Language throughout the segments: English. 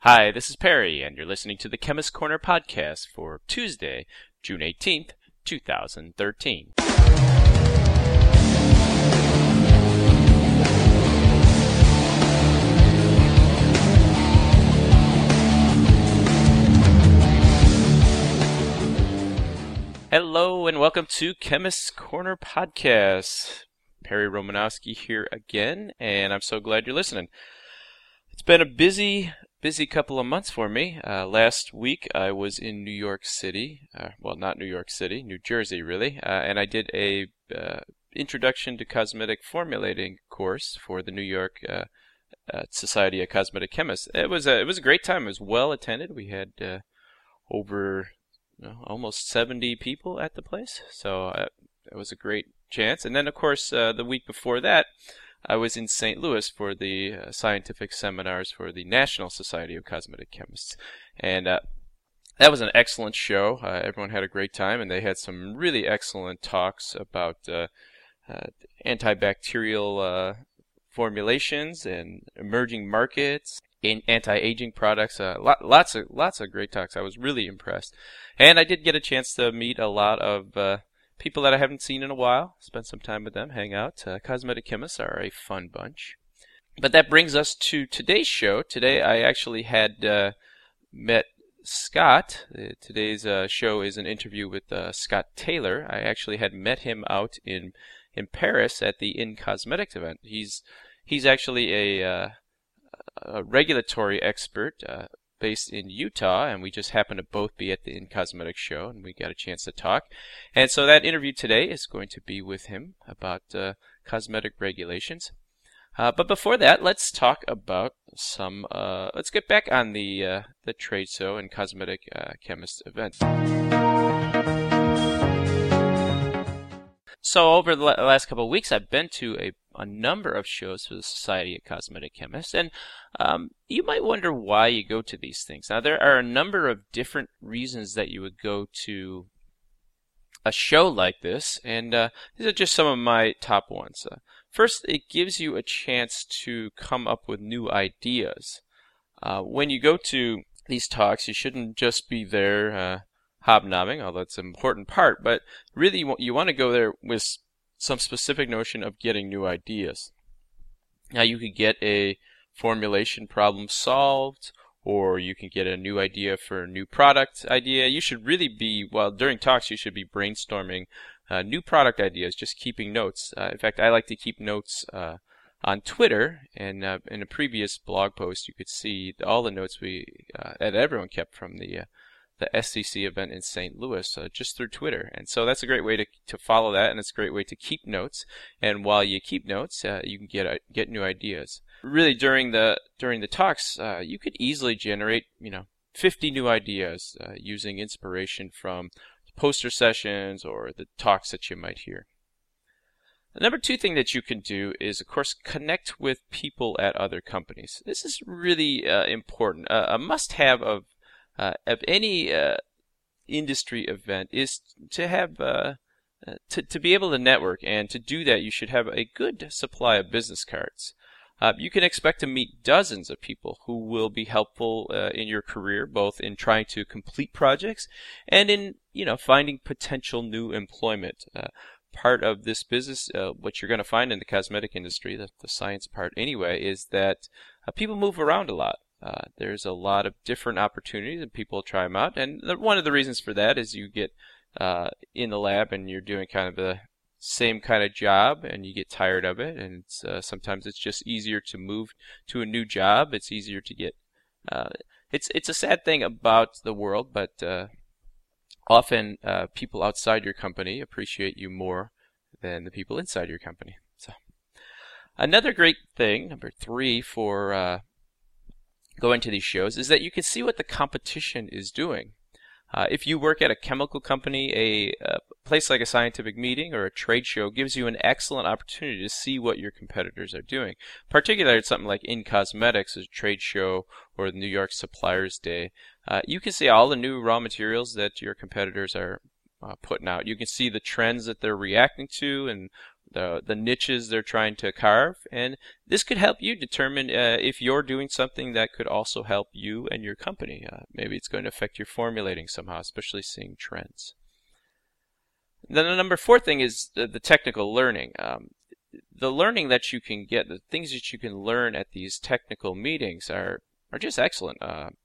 Hi, this is Perry, and you're listening to the Chemist Corner podcast for Tuesday, June 18th, 2013. Hello, and welcome to Chemist Corner podcast. Perry Romanowski here again, and I'm so glad you're listening. It's been a busy couple of months for me. Last week I was in New York City, not New York City, New Jersey really, and I did a Introduction to Cosmetic Formulating course for the New York Society of Cosmetic Chemists. It was a great time. It was well attended. We had over almost 70 people at the place, so it was a great chance. And then of course the week before that I was in St. Louis for the scientific seminars for the National Society of Cosmetic Chemists. And that was an excellent show. Everyone had a great time, and they had some really excellent talks about antibacterial formulations and emerging markets, anti-aging products. Lots of great talks. I was really impressed. And I did get a chance to meet a lot of people that I haven't seen in a while, spend some time with them, hang out. Cosmetic chemists are a fun bunch. But that brings us to today's show. Today I actually had met Scott. Today's show is an interview with Scott Taylor. I actually had met him out in Paris at the In Cosmetics event. He's actually a regulatory expert based in Utah, and we just happened to both be at the In Cosmetics show, and we got a chance to talk. And so that interview today is going to be with him about cosmetic regulations. But before that, let's talk about some. Let's get back on the trade show and cosmetic chemist event. So over the last couple of weeks, I've been to a number of shows for the Society of Cosmetic Chemists, and you might wonder why you go to these things. Now, there are a number of different reasons that you would go to a show like this, and these are just some of my top ones. First, it gives you a chance to come up with new ideas. When you go to these talks, you shouldn't just be there hobnobbing, although it's an important part, but really you want to go there with some specific notion of getting new ideas. Now, you could get a formulation problem solved, or you can get a new idea for a new product idea. You should really be, during talks, you should be brainstorming new product ideas, just keeping notes. In fact, I like to keep notes on Twitter, and in a previous blog post, you could see all the notes that everyone kept from the SCC event in St. Louis just through Twitter. And so that's a great way to follow that, and it's a great way to keep notes. And while you keep notes, you can get new ideas. Really, during the talks, you could easily generate 50 new ideas using inspiration from poster sessions or the talks that you might hear. The number two thing that you can do is, of course, connect with people at other companies. This is really important. A must-have of any industry event is to have to be able to network, and to do that you should have a good supply of business cards. You can expect to meet dozens of people who will be helpful in your career, both in trying to complete projects and in finding potential new employment. Part of this business, what you're going to find in the cosmetic industry, the science part anyway, is that people move around a lot. There's a lot of different opportunities, and people try them out. And one of the reasons for that is you get in the lab and you're doing kind of the same kind of job, and you get tired of it. And sometimes it's just easier to move to a new job. It's easier to get. It's a sad thing about the world, but often people outside your company appreciate you more than the people inside your company. So another great thing, number three, for going to these shows is that you can see what the competition is doing. If you work at a chemical company, a place like a scientific meeting or a trade show gives you an excellent opportunity to see what your competitors are doing. Particularly at something like In Cosmetics, a trade show, or the New York Suppliers Day. You can see all the new raw materials that your competitors are putting out. You can see the trends that they're reacting to and the niches they're trying to carve, and this could help you determine if you're doing something that could also help you and your company. Maybe it's going to affect your formulating somehow, especially seeing trends. Then the number 4 thing is the technical learning. The learning that you can get, the things that you can learn at these technical meetings are just excellent.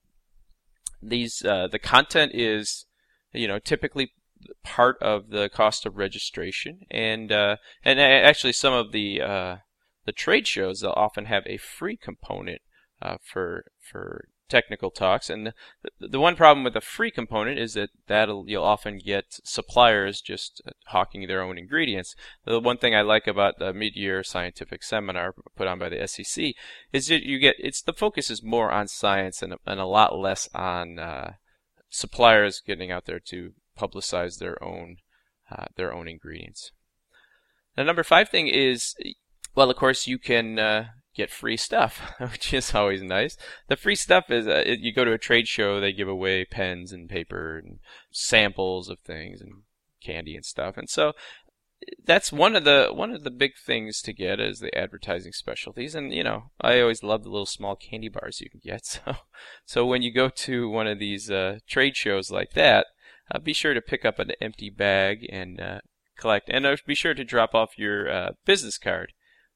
The content is, typically part of the cost of registration, and actually some of the trade shows, they'll often have a free component for technical talks. And the one problem with the free component is that you'll often get suppliers just hawking their own ingredients. The one thing I like about the mid-year scientific seminar put on by the SEC is that the focus is more on science and a lot less on suppliers getting out there to publicize their own ingredients. The number 5 thing is, well, of course, you can get free stuff, which is always nice. The free stuff is you go to a trade show, they give away pens and paper and samples of things and candy and stuff, and so that's one of the big things to get is the advertising specialties. And I always love the little small candy bars you can get. So when you go to one of these trade shows like that, be sure to pick up an empty bag and collect, and be sure to drop off your business card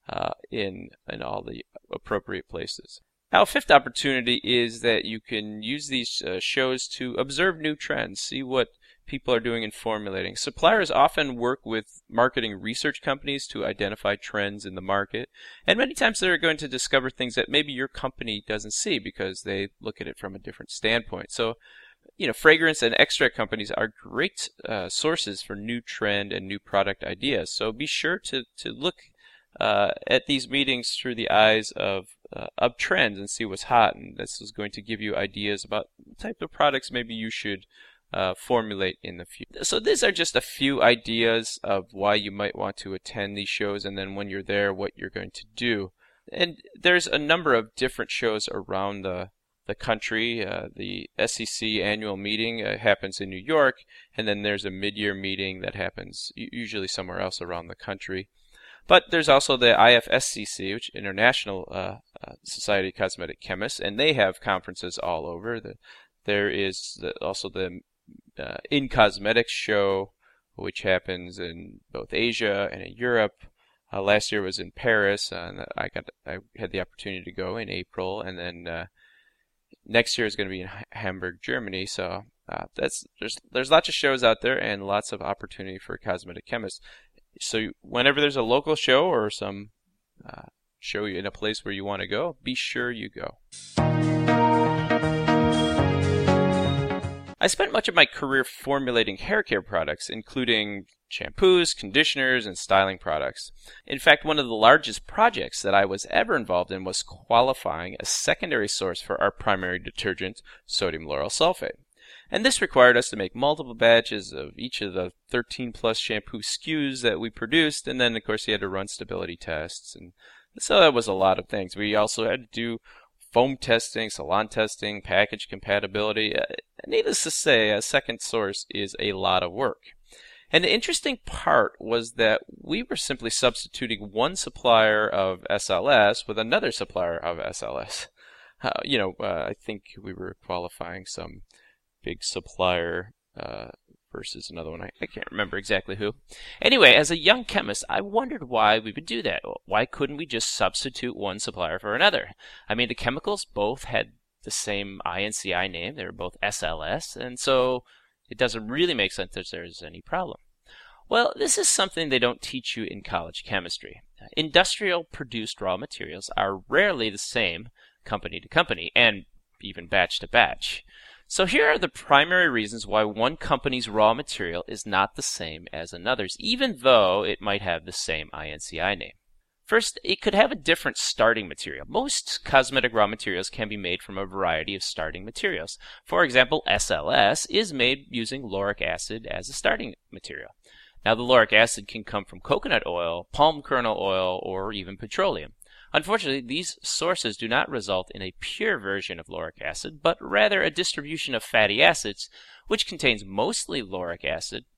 in all the appropriate places. Now, a 5th opportunity is that you can use these shows to observe new trends, see what people are doing in formulating. Suppliers often work with marketing research companies to identify trends in the market, and many times they're going to discover things that maybe your company doesn't see because they look at it from a different standpoint. So, fragrance and extract companies are great sources for new trend and new product ideas. So be sure to look at these meetings through the eyes of trends and see what's hot, and this is going to give you ideas about the type of products maybe you should formulate in the future. So these are just a few ideas of why you might want to attend these shows, and then when you're there, what you're going to do. And there's a number of different shows around the country. The SEC annual meeting happens in New York, and then there's a mid-year meeting that happens usually somewhere else around the country. But there's also the IFSCC, which International Society of Cosmetic Chemists, and they have conferences all over. There is also the In Cosmetics show, which happens in both Asia and in Europe. Last year was in Paris, and I had the opportunity to go in April, and then next year is going to be in Hamburg, Germany. So there's lots of shows out there and lots of opportunity for cosmetic chemists. So whenever there's a local show or some show in a place where you want to go, be sure you go. I spent much of my career formulating hair care products, including shampoos, conditioners, and styling products. In fact, one of the largest projects that I was ever involved in was qualifying a secondary source for our primary detergent, sodium lauryl sulfate. And this required us to make multiple batches of each of the 13 plus shampoo SKUs that we produced, and then of course you had to run stability tests, and so that was a lot of things. We also had to do foam testing, salon testing, package compatibility. Needless to say, a second source is a lot of work. And the interesting part was that we were simply substituting one supplier of SLS with another supplier of SLS. I think we were qualifying some big supplier versus another one. I can't remember exactly who. Anyway, as a young chemist, I wondered why we would do that. Why couldn't we just substitute one supplier for another? I mean, the chemicals both had the same INCI name. They were both SLS, and so it doesn't really make sense that there's any problem. Well, this is something they don't teach you in college chemistry. Industrial produced raw materials are rarely the same company to company, and even batch to batch. So here are the primary reasons why one company's raw material is not the same as another's, even though it might have the same INCI name. First, it could have a different starting material. Most cosmetic raw materials can be made from a variety of starting materials. For example, SLS is made using lauric acid as a starting material. Now, the lauric acid can come from coconut oil, palm kernel oil, or even petroleum. Unfortunately, these sources do not result in a pure version of lauric acid, but rather a distribution of fatty acids, which contains mostly lauric acid,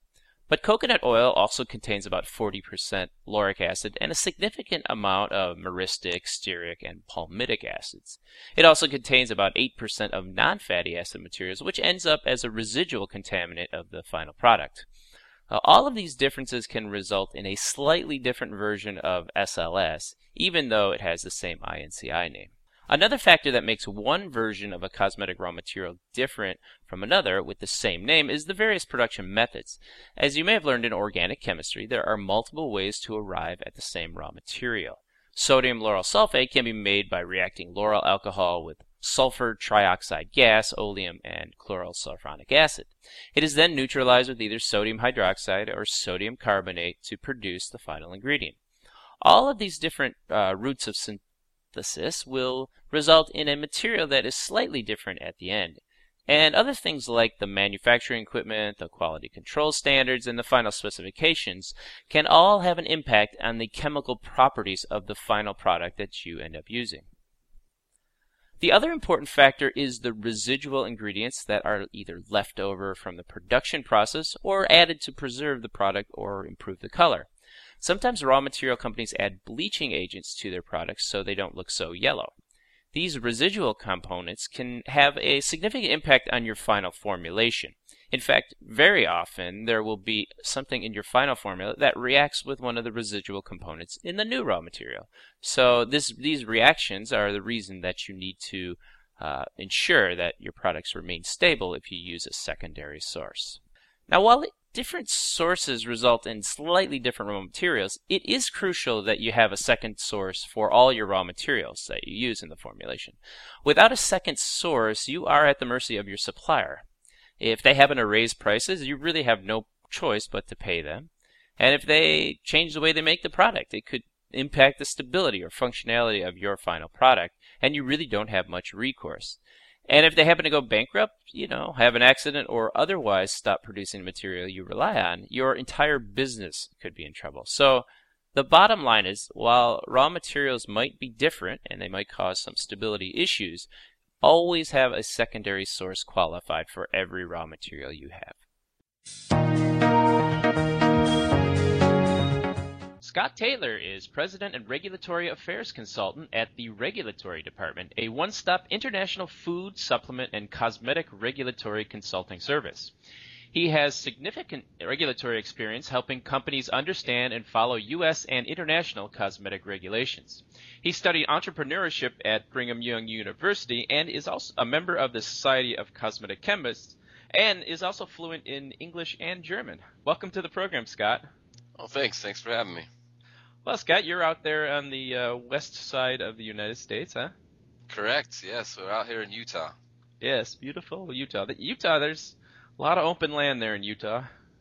But coconut oil also contains about 40% lauric acid and a significant amount of myristic, stearic, and palmitic acids. It also contains about 8% of non-fatty acid materials, which ends up as a residual contaminant of the final product. All of these differences can result in a slightly different version of SLS, even though it has the same INCI name. Another factor that makes one version of a cosmetic raw material different from another with the same name is the various production methods. As you may have learned in organic chemistry, there are multiple ways to arrive at the same raw material. Sodium lauryl sulfate can be made by reacting lauryl alcohol with sulfur trioxide gas, oleum, and chlorsulfonic acid. It is then neutralized with either sodium hydroxide or sodium carbonate to produce the final ingredient. All of these different routes of synthesis will result in a material that is slightly different at the end. And other things like the manufacturing equipment, the quality control standards, and the final specifications can all have an impact on the chemical properties of the final product that you end up using. The other important factor is the residual ingredients that are either left over from the production process or added to preserve the product or improve the color. Sometimes raw material companies add bleaching agents to their products so they don't look so yellow. These residual components can have a significant impact on your final formulation. In fact, very often there will be something in your final formula that reacts with one of the residual components in the new raw material. So these reactions are the reason that you need to ensure that your products remain stable if you use a secondary source. Now, while different sources result in slightly different raw materials, it is crucial that you have a second source for all your raw materials that you use in the formulation. Without a second source, you are at the mercy of your supplier. If they happen to raise prices, you really have no choice but to pay them. And if they change the way they make the product, it could impact the stability or functionality of your final product, and you really don't have much recourse. And if they happen to go bankrupt, have an accident or otherwise stop producing the material you rely on, your entire business could be in trouble. So the bottom line is, while raw materials might be different and they might cause some stability issues, always have a secondary source qualified for every raw material you have. Scott Taylor is President and Regulatory Affairs Consultant at the Regulatory Department, a one-stop international food, supplement, and cosmetic regulatory consulting service. He has significant regulatory experience helping companies understand and follow U.S. and international cosmetic regulations. He studied entrepreneurship at Brigham Young University and is also a member of the Society of Cosmetic Chemists and is also fluent in English and German. Welcome to the program, Scott. Oh, thanks. Thanks for having me. Well, Scott, you're out there on the west side of the United States, huh? Correct. Yes, we're out here in Utah. Yes, beautiful Utah. Utah, there's a lot of open land there in Utah.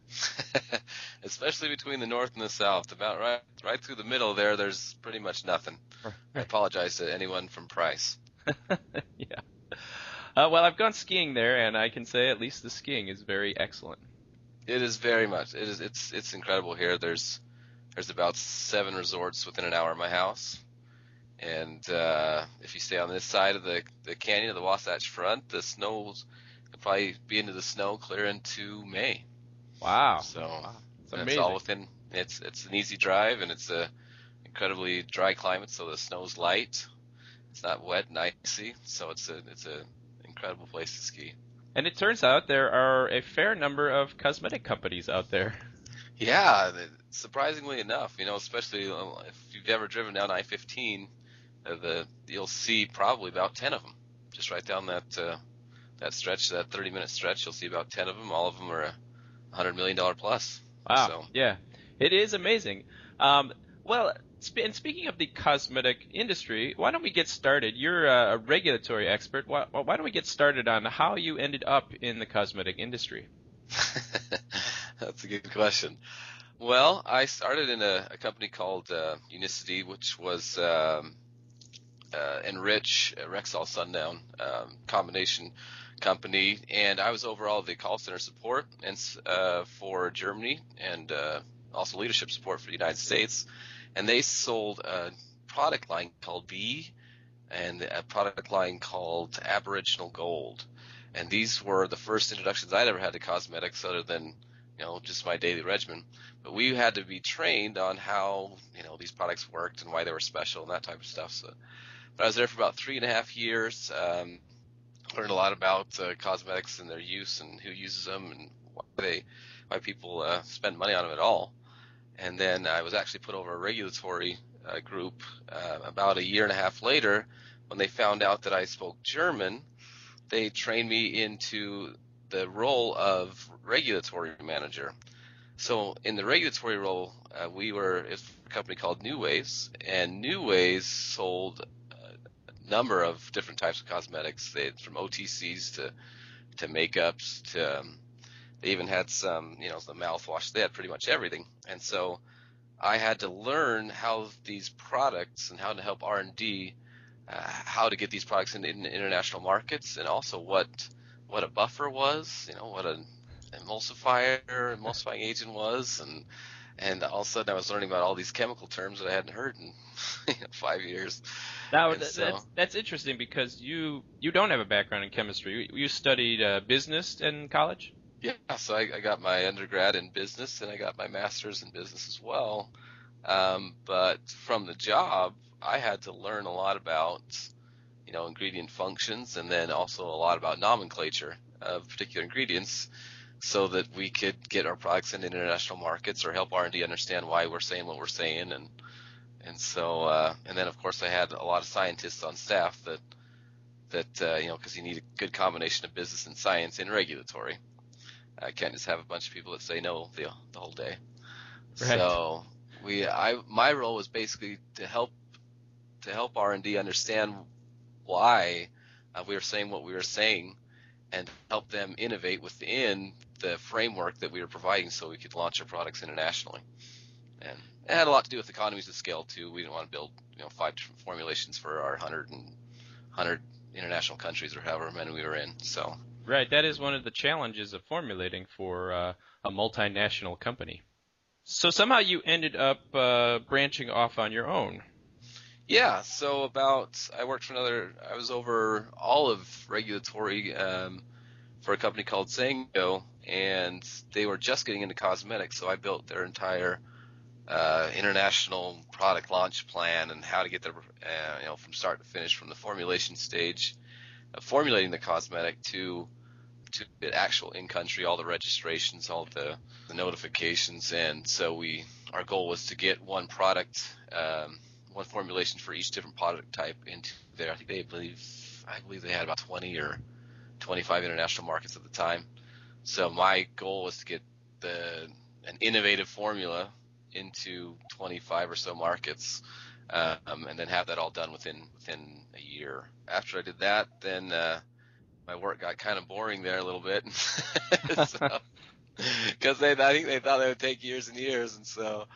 Especially between the north and the south. About right through the middle there, there's pretty much nothing. Right. I apologize to anyone from Price. Yeah. Well, I've gone skiing there, and I can say at least the skiing is very excellent. It is very much. It's incredible here. There's about 7 resorts within an hour of my house. And if you stay on this side of the canyon of the Wasatch Front, the snow will probably be into the snow clear into May. Wow. So It's amazing. it's all within. It's an easy drive, and it's a incredibly dry climate, so the snow's light. It's not wet and icy, so it's an incredible place to ski. And it turns out there are a fair number of cosmetic companies out there. Yeah, surprisingly enough, especially if you've ever driven down I-15, you'll see probably about 10 of them. Just right down that stretch, that 30-minute stretch, you'll see about 10 of them. All of them are $100 million plus. Wow. So. Yeah, it is amazing. Well, and speaking of the cosmetic industry, why don't we get started? You're a regulatory expert. Why don't we get started on how you ended up in the cosmetic industry? That's a good question. Well, I started in a company called Unicity, which was Enrich, Rexall Sundown combination company, and I was overall the call center support and for Germany and also leadership support for the United States. And they sold a product line called B and a product line called Aboriginal Gold. And these were the first introductions I'd ever had to cosmetics other than just my daily regimen. But we had to be trained on how, these products worked and why they were special and that type of stuff. So, but I was there for about 3.5 years. Learned a lot about cosmetics and their use and who uses them and why people spend money on them at all. And then I was actually put over a regulatory group about 1.5 years later. When they found out that I spoke German, they trained me into the role of regulatory manager. So in the regulatory role, it's a company called New Ways, and New Ways sold a number of different types of cosmetics, from OTCs to makeups to they even had some, the mouthwash. They had pretty much everything. And so I had to learn how these products and how to help R&D, how to get these products into international markets, and also what a buffer was, what an emulsifying agent was, and all of a sudden I was learning about all these chemical terms that I hadn't heard in 5 years. Now that's interesting because you don't have a background in chemistry. You studied business in college? Yeah, so I got my undergrad in business and I got my master's in business as well. But from the job, I had to learn a lot about, ingredient functions, and then also a lot about nomenclature of particular ingredients, so that we could get our products into international markets or help R&D understand why we're saying what we're saying. And so, and then of course I had a lot of scientists on staff that because you need a good combination of business and science in regulatory. I can't just have a bunch of people that say no the whole day. Right. So my role was basically to help R&D understand why we were saying what we were saying, and help them innovate within the framework that we were providing, so we could launch our products internationally. And it had a lot to do with economies of scale too. We didn't want to build 5 different formulations for our 100 international countries or however many we were in. So. Right, that is one of the challenges of formulating for a multinational company. So somehow you ended up branching off on your own. Yeah, so I was over all of regulatory for a company called Sango, and they were just getting into cosmetics, so I built their entire international product launch plan and how to get their, from start to finish, from the formulation stage of formulating the cosmetic to the actual in-country, all the registrations, all the notifications. And so our goal was to get one product, one formulation for each different product type into there. I believe they had about 20 or 25 international markets at the time. So my goal was to get an innovative formula into 25 or so markets, and then have that all done within a year. After I did that, then my work got kind of boring there a little bit, because I think they thought it would take years and years, and so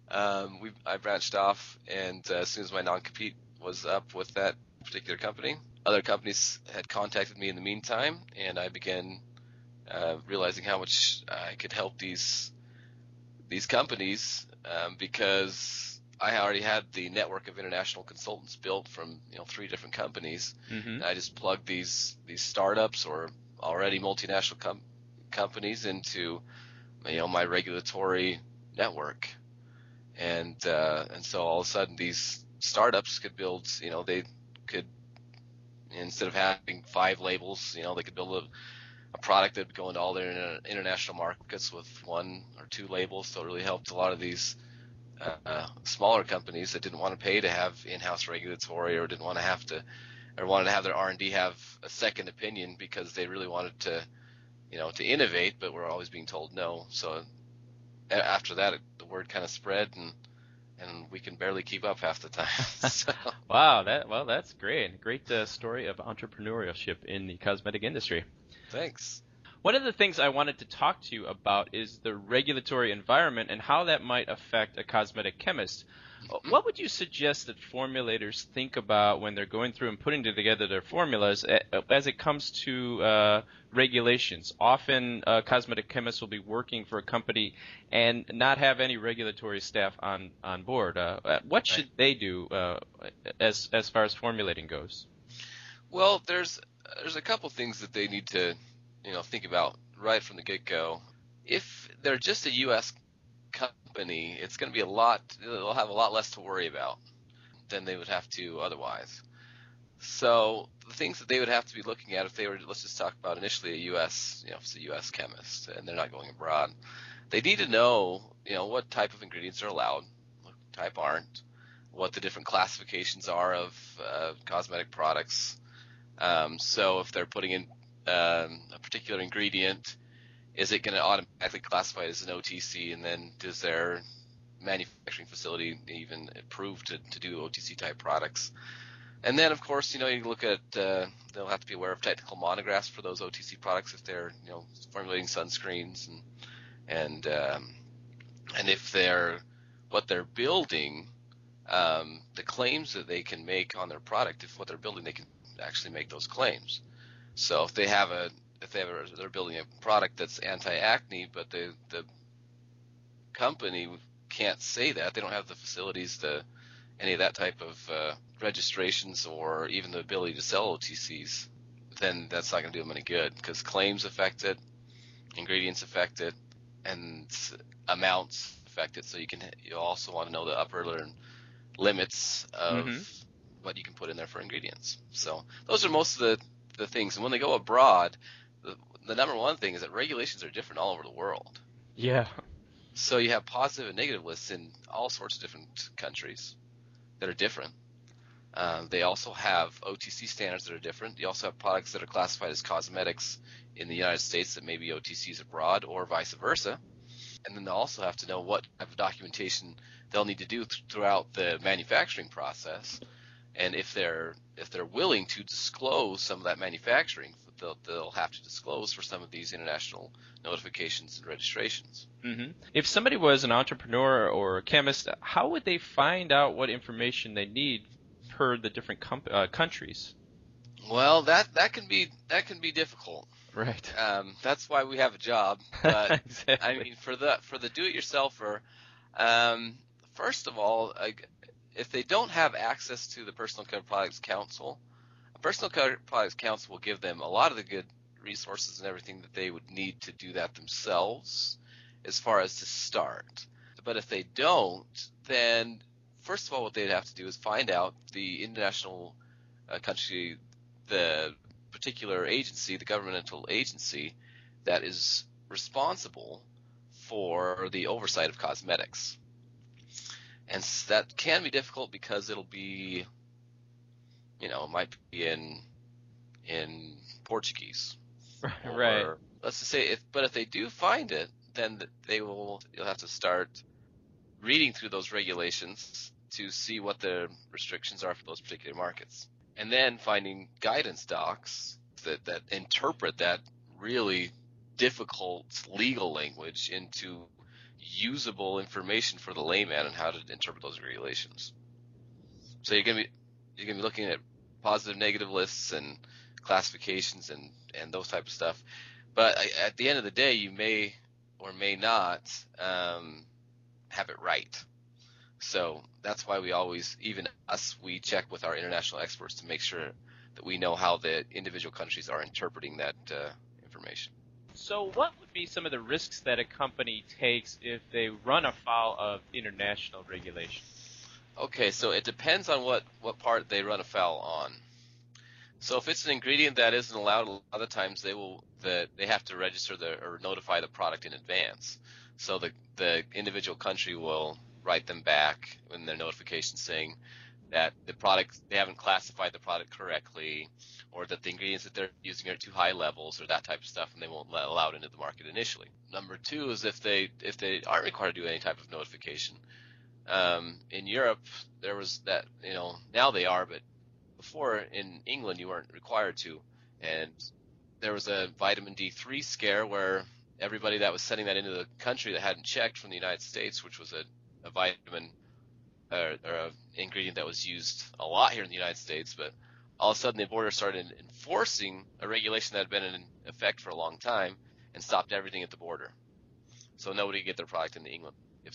I branched off, and as soon as my non-compete was up with that particular company, other companies had contacted me in the meantime, and I began realizing how much I could help these companies, because I already had the network of international consultants built from 3 different companies. Mm-hmm. I just plugged these startups or already multinational companies into my regulatory network, and so all of a sudden these startups could build, they could, instead of having 5 labels, they could build a product that would go into all their international markets with 1 or 2 labels. So it really helped a lot of these smaller companies that didn't want to pay to have in-house regulatory, or didn't want to have to, or wanted to have their R&D have a second opinion because they really wanted to, to innovate, but were always being told no. So after that, the word kind of spread, and we can barely keep up half the time. So. Wow, that's great. Great story of entrepreneurship in the cosmetic industry. Thanks. One of the things I wanted to talk to you about is the regulatory environment and how that might affect a cosmetic chemist. What would you suggest that formulators think about when they're going through and putting together their formulas as it comes to regulations? Often cosmetic chemists will be working for a company and not have any regulatory staff on board. What should they do as far as formulating goes? Well, there's a couple things that they need to think about right from the get-go. if they're just a U.S. company, it's going to be they'll have a lot less to worry about than they would have to otherwise. So the things that they would have to be looking at if they were, let's just talk about initially a U.S., if it's a U.S. chemist and they're not going abroad, they need to know, what type of ingredients are allowed, what type aren't, what the different classifications are of cosmetic products. So if they're putting in a particular ingredient, is it going to automatically classify it as an OTC, and then does their manufacturing facility even approve to do OTC type products? And then, of course, you look at they'll have to be aware of technical monographs for those OTC products if they're formulating sunscreens, and if what they're building, the claims that they can make on their product, if what they're building, they can actually make those claims. So if they're building a product that's anti-acne, but the company can't say that, they don't have the facilities to any of that type of registrations or even the ability to sell OTCs, then that's not going to do them any good, because claims affect it, ingredients affect it, and amounts affect it. So you also want to know the upper limits of what you can put in there for ingredients. So those are most of the things. And when they go abroad, the number one thing is that regulations are different all over the world. Yeah. So you have positive and negative lists in all sorts of different countries that are different. They also have OTC standards that are different. You also have products that are classified as cosmetics in the United States that may be OTCs abroad, or vice versa. And then they'll also have to know what type of documentation they'll need to do throughout the manufacturing process. And if they're willing to disclose some of that manufacturing, they'll have to disclose for some of these international notifications and registrations. Mm-hmm. If somebody was an entrepreneur or a chemist, how would they find out what information they need per the different countries? Well, that can be difficult. Right. That's why we have a job. But Exactly. I mean, for the do-it-yourselfer, first of all, if they don't have access to the Personal Care Products Council, a Personal Care Products Council will give them a lot of the good resources and everything that they would need to do that themselves as far as to start. But if they don't, then first of all, what they'd have to do is find out the international country, the particular agency, the governmental agency that is responsible for the oversight of cosmetics. And that can be difficult because it'll be, it might be in Portuguese. Right. Or let's just say if they do find it, then you'll have to start reading through those regulations to see what the restrictions are for those particular markets. And then finding guidance docs that interpret that really difficult legal language into usable information for the layman and how to interpret those regulations. So you're gonna be looking at positive, negative lists and classifications and those type of stuff. But at the end of the day, you may or may not have it right. So that's why we check with our international experts to make sure that we know how the individual countries are interpreting that information. So what would be some of the risks that a company takes if they run afoul of international regulation? Okay, so it depends on what part they run afoul on. So if it's an ingredient that isn't allowed, a lot of times they have to register or notify the product in advance. So the individual country will write them back in their notification saying that they haven't classified the product correctly, or that the ingredients that they're using are too high levels, or that type of stuff, and they won't allow it into the market initially. Number two is if they aren't required to do any type of notification. In Europe, there was that, now they are, but before in England you weren't required to, and there was a vitamin D3 scare where everybody that was sending that into the country that hadn't checked from the United States, which was a vitamin or an ingredient that was used a lot here in the United States, but all of a sudden the border started enforcing a regulation that had been in effect for a long time and stopped everything at the border. So nobody could get their product into England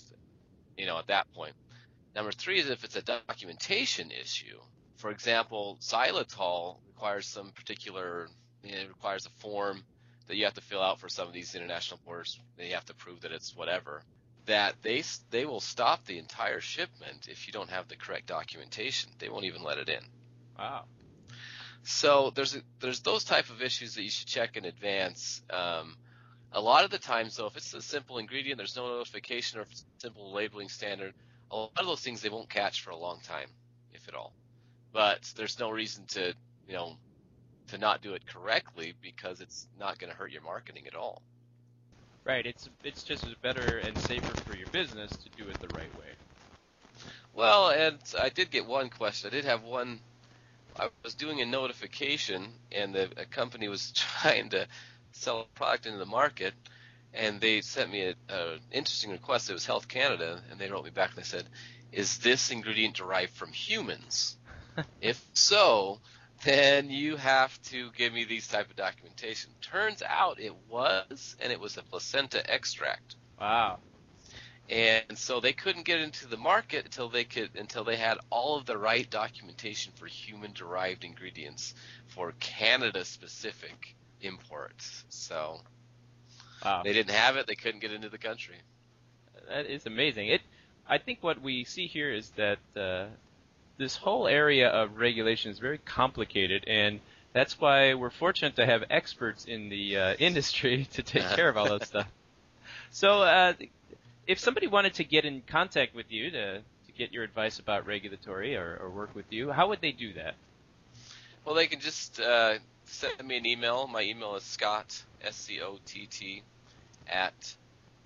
at that point. Number three is if it's a documentation issue. For example, xylitol requires some particular, it requires a form that you have to fill out for some of these international borders. They have to prove that it's whatever. That they will stop the entire shipment if you don't have the correct documentation. They won't even let it in. Wow. So there's those type of issues that you should check in advance. A lot of the times, though, if it's a simple ingredient, there's no notification, or if it's a simple labeling standard, a lot of those things they won't catch for a long time, if at all. But there's no reason to not do it correctly, because it's not going to hurt your marketing at all. Right. It's just better and safer for your business to do it the right way. Well, and I did get one question. I did have one. I was doing a notification, and a company was trying to sell a product into the market, and they sent me an interesting request. It was Health Canada, and they wrote me back and they said, "Is this ingredient derived from humans? If so, then you have to give me these type of documentation." Turns out it was, and it was a placenta extract. Wow. And so they couldn't get into the market until they had all of the right documentation for human-derived ingredients for Canada-specific imports. So wow. They didn't have it; they couldn't get into the country. That is amazing. I think what we see here is that this whole area of regulation is very complicated, and that's why we're fortunate to have experts in the industry to take care of all that stuff. So if somebody wanted to get in contact with you to get your advice about regulatory or work with you, how would they do that? Well, they can just send me an email. My email is Scott, SCOTT, at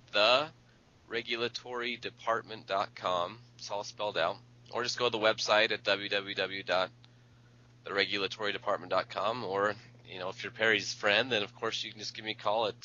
theregulatorydepartment.com. It's all spelled out. Or just go to the website at www.theregulatorydepartment.com. Or, if you're Perry's friend, then of course you can just give me a call at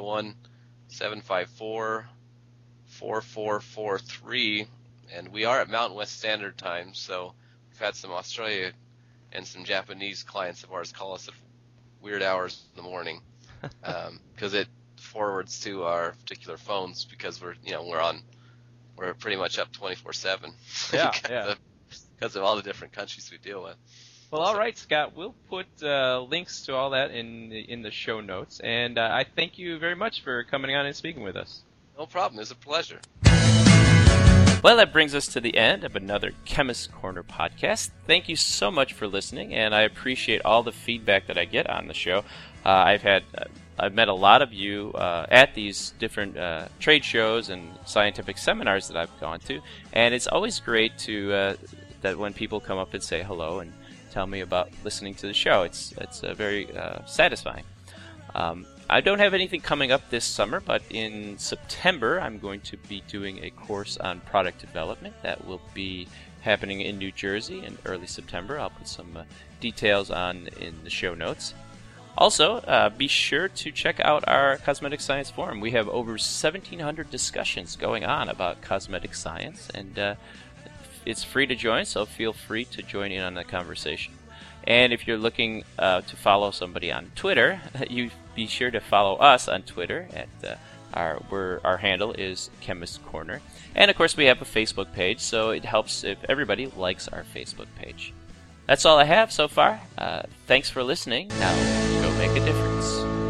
801-754-4443. And we are at Mountain West Standard Time, so we've had some Australia and some Japanese clients of ours call us at weird hours in the morning, because it forwards to our particular phones, because we're pretty much up 24/7. Yeah. Because of all the different countries we deal with. Well, all right, Scott. We'll put links to all that in the show notes, and I thank you very much for coming on and speaking with us. No problem. It's a pleasure. Well, that brings us to the end of another Chemist Corner podcast. Thank you so much for listening, and I appreciate all the feedback that I get on the show. I've met a lot of you at these different trade shows and scientific seminars that I've gone to, and it's always great to that when people come up and say hello and tell me about listening to the show. It's very satisfying. I don't have anything coming up this summer, but in September I'm going to be doing a course on product development that will be happening in New Jersey in early September. I'll put some details in the show notes. Also, be sure to check out our Cosmetic Science Forum. We have over 1,700 discussions going on about cosmetic science, and it's free to join, so feel free to join in on the conversation. And if you're looking to follow somebody on Twitter, you be sure to follow us on Twitter at our handle is Chemist Corner. And of course we have a Facebook page, so it helps if everybody likes our Facebook page. That's all I have so far. Thanks for listening. Now go make a difference.